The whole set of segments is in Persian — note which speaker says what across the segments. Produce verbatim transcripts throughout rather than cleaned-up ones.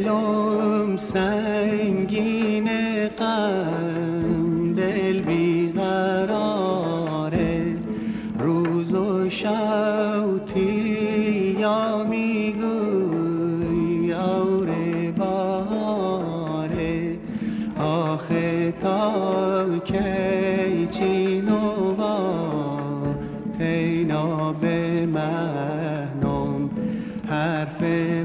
Speaker 1: دلم سنگین غم، دل بیقراره، روز و شب تیا میگوی آوره بهاره. آخه تا کی چین و با تینا به مهنم، حرف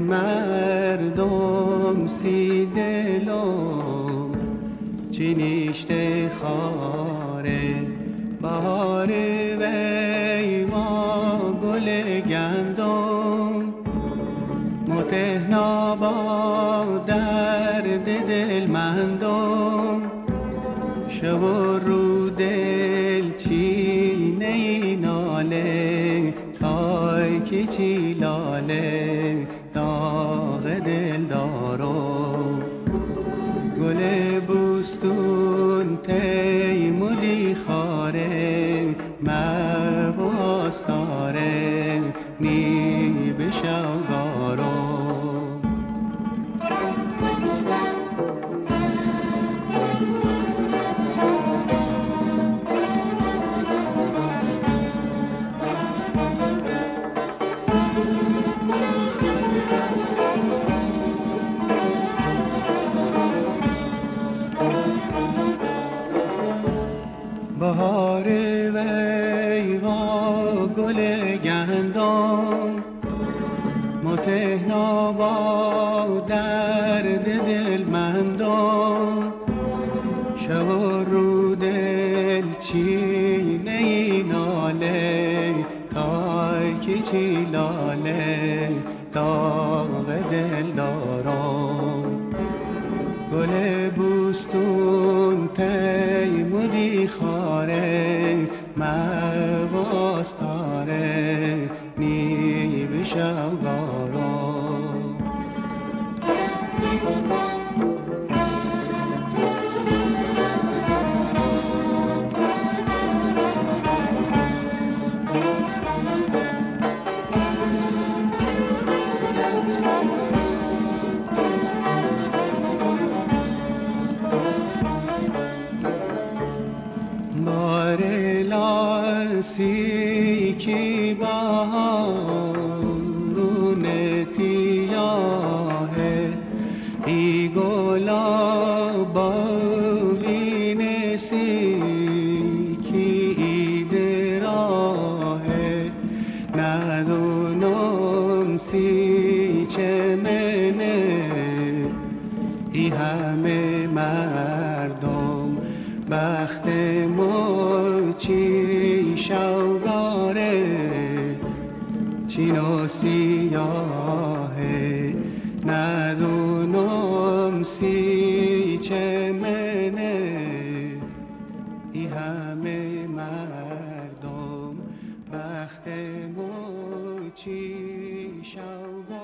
Speaker 1: مردم سی دلم چی نیشته خاره. بهاره وی ما گل گندم، متهنا با درد دل مندم. شب و رو دل چینه ای ناله، تای که چی لاله داغ دل دارم. گل بوستون تیمولی خاره، محو آستاره نی به شوگارم. بهاره وی وا گل گندم، متهنا با درد دل مندم. شب و رو دل چینه ای ناله، تای که چی لاله داغ دل دارم. گل بوستون تیموری خاره، محو آستاره نی به شوگارم. باره لاسی کی بارون تیاهه، ای گلا باوین سی کی ایده راهه. ندونم سی چه منه ای همه مردم، بخت ما چی شوگاره چین و سیاهه. ندونم سی چه منه ای همه مردم، بخت ما چی شوگاره.